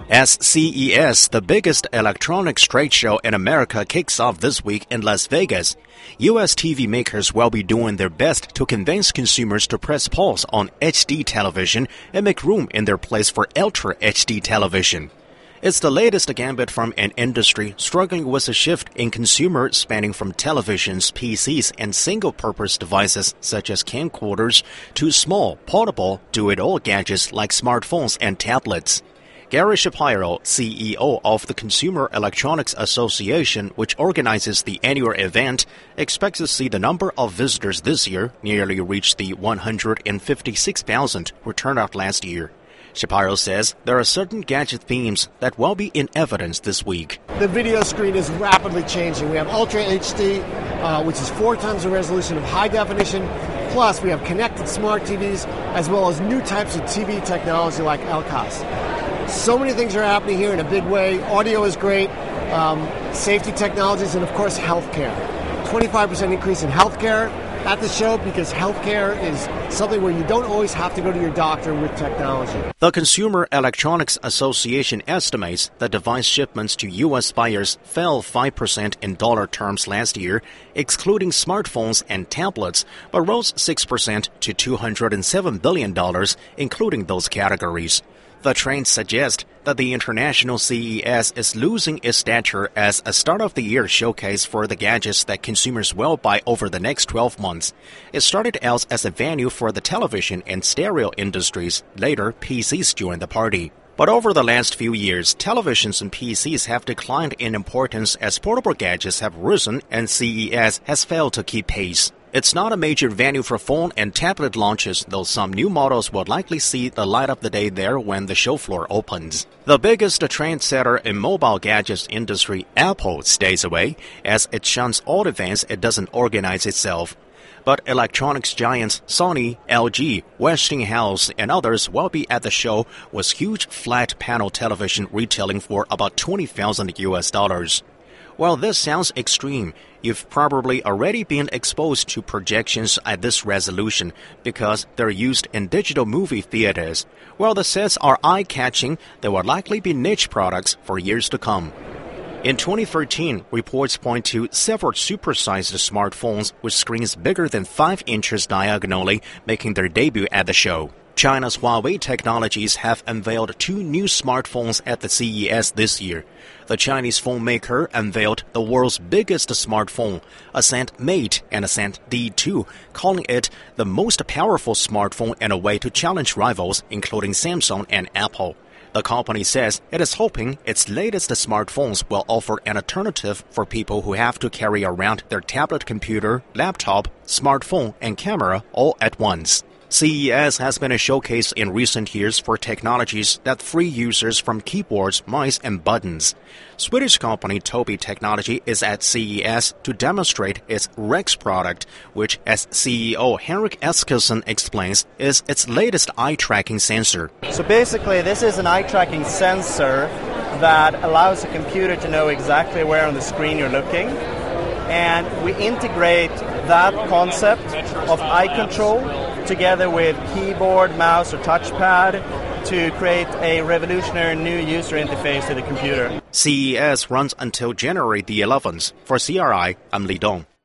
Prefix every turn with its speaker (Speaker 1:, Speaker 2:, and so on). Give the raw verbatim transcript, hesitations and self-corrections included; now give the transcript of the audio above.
Speaker 1: As C E S, the biggest electronics trade show in America, kicks off this week in Las Vegas, U S T V makers will be doing their best to convince consumers to press pause on H D television and make room in their place for Ultra H D television. It's the latest gambit from an industry struggling with a shift in consumer spending from televisions, P Cs, and single-purpose devices such as camcorders to small, portable, do-it-all gadgets like smartphones and tablets. Gary Shapiro, C E O of the Consumer Electronics Association, which organizes the annual event, expects to see the number of visitors this year nearly reach the one hundred fifty-six thousand who turned out last year. Shapiro says there are certain gadget themes that will be in evidence this week.
Speaker 2: The video screen is rapidly changing. We have Ultra H D, uh, which is four times the resolution of high definition. Plus, we have connected smart T Vs, as well as new types of T V technology like L C O S. So many things are happening here in a big way. Audio is great, um, safety technologies, and of course, healthcare. twenty-five percent increase in healthcare at the show because healthcare is something where you don't always have to go to your doctor with technology.
Speaker 1: The Consumer Electronics Association estimates that device shipments to U S buyers fell five percent in dollar terms last year, excluding smartphones and tablets, but rose six percent to two hundred seven billion dollars, including those categories. The trend suggests that the International C E S is losing its stature as a start-of-the-year showcase for the gadgets that consumers will buy over the next twelve months. It started out as a venue for the television and stereo industries. Later, P Cs joined the party. But over the last few years, televisions and P Cs have declined in importance as portable gadgets have risen and C E S has failed to keep pace. It's not a major venue for phone and tablet launches, though some new models will likely see the light of the day there when the show floor opens. The biggest trendsetter in mobile gadgets industry, Apple, stays away, as it shuns all events it doesn't organize itself. But electronics giants Sony, L G, Westinghouse, and others will be at the show with huge flat panel television retailing for about twenty thousand U S dollars. While this sounds extreme, you've probably already been exposed to projections at this resolution because they're used in digital movie theaters. While the sets are eye-catching, they will likely be niche products for years to come. In twenty thirteen, reports point to several supersized smartphones with screens bigger than five inches diagonally making their debut at the show. China's Huawei Technologies have unveiled two new smartphones at the C E S this year. The Chinese phone maker unveiled the world's biggest smartphone, Ascend Mate and Ascend D two, calling it the most powerful smartphone in a way to challenge rivals, including Samsung and Apple. The company says it is hoping its latest smartphones will offer an alternative for people who have to carry around their tablet computer, laptop, smartphone, and camera all at once. C E S has been a showcase in recent years for technologies that free users from keyboards, mice, and buttons. Swedish company Tobii Technology is at C E S to demonstrate its Rex product, which, as C E O Henrik Eskilsson explains, is its latest eye-tracking sensor.
Speaker 3: So basically, this is an eye-tracking sensor that allows the computer to know exactly where on the screen you're looking. And we integrate that concept of eye control together with keyboard, mouse, or touchpad to create a revolutionary new user interface to the computer.
Speaker 1: C E S runs until January the eleventh. For C R I, I'm Li Dong.